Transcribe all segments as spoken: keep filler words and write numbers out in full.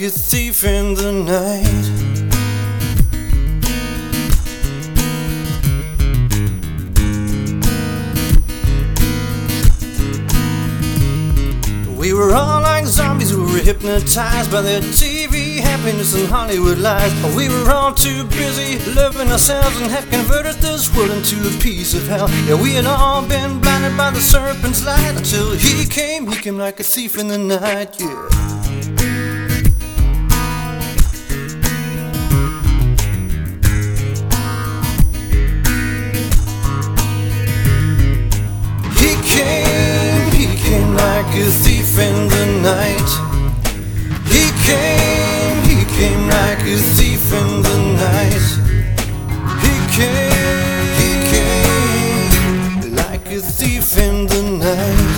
a thief in the night. We were all like zombies, we were hypnotized by their T V happiness and Hollywood lies. We were all too busy loving ourselves and had converted this world into a piece of hell. Yeah, we had all been blinded by the serpent's light until he came, he came like a thief in the night, yeah. Like a thief in the night. He came, he came like a thief in the night. He came, he came like a thief in the night.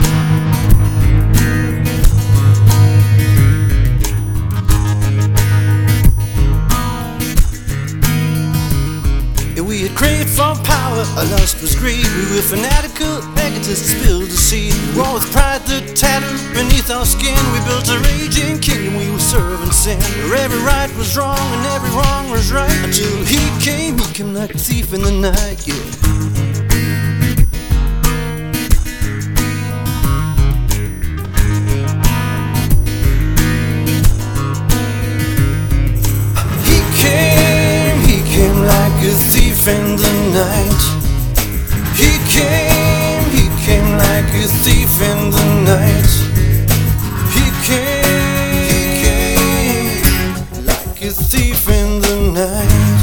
Yeah, we had craved for power, our lust was greed. We were fanatical, egotists spilled the seed. War with pride that tattered beneath our skin. We built a raging kingdom, we were serving sin. Where every right was wrong and every wrong was right. Until he came, he came like a thief in the night, yeah. Like a thief in the night. He came, he came like a thief in the night. He came, he came like a thief in the night.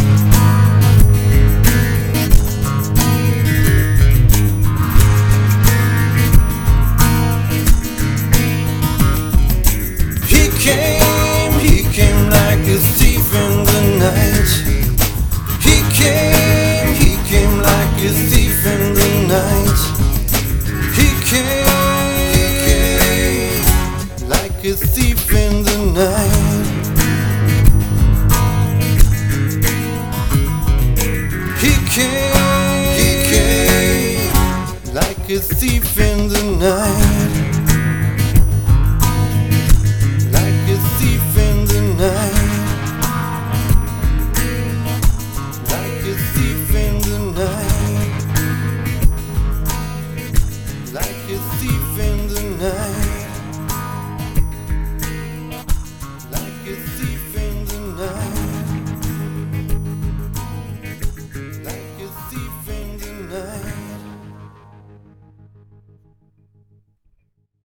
He came, he came like a thief in the night. He came, he came like a thief in the night. He came, he came like a thief in the night. He came, he came like a thief in the night.